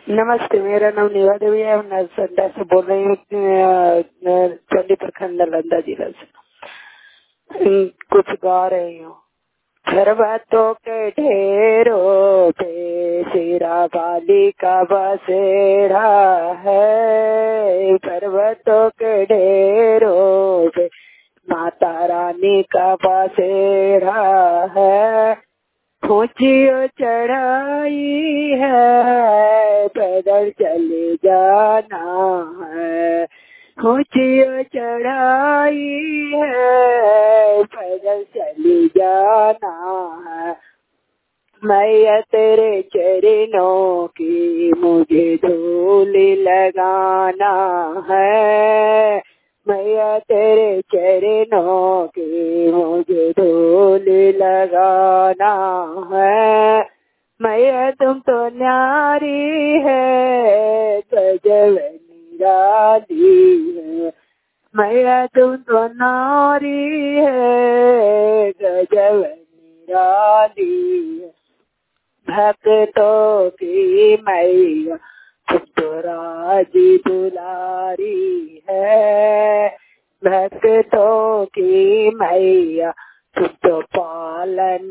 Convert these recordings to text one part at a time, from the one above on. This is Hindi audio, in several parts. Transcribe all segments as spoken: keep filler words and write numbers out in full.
नमस्ते, मेरा नाम नीवा देवी है। मैं संडा से बोल रही हूँ, चंडी प्रखंड नालंदा जिला से। कुछ गा रही हूँ। पर्वतों के ढेरों पे शेरा वाली का बसेरा है। पर्वतों के ढेरों पे माता रानी का बसेरा है। ऊंची चढ़ाई है, पैदल चले जाना है। ऊंची चढ़ाई है, पैदल चले जाना है। मैया तेरे चरणों की मुझे धूल लगाना है। मैया तेरे चरणों की मुझे धूल लगाना है। मैया तुम तो न्यारी है, गजब निराली है। मैया तुम तो नारी है, गजब निराली है। भक्तों की मैया तुम तो राजी दुलारी है। भक्तों की मैया तुम तो पालनहारी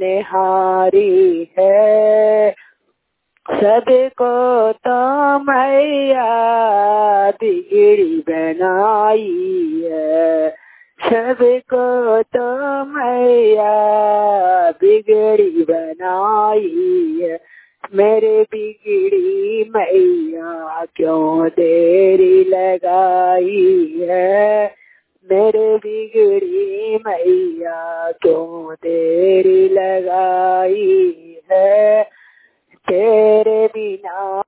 है। सबको तो मैया बिगड़ी बनाई है। सबको तो मैया बिगड़ी बनाई है। मेरे बिगड़ी मैया क्यों देरी लगाई है। मेरे बिगड़ी मैया क्यों देरी लगाई है। तेरे बिना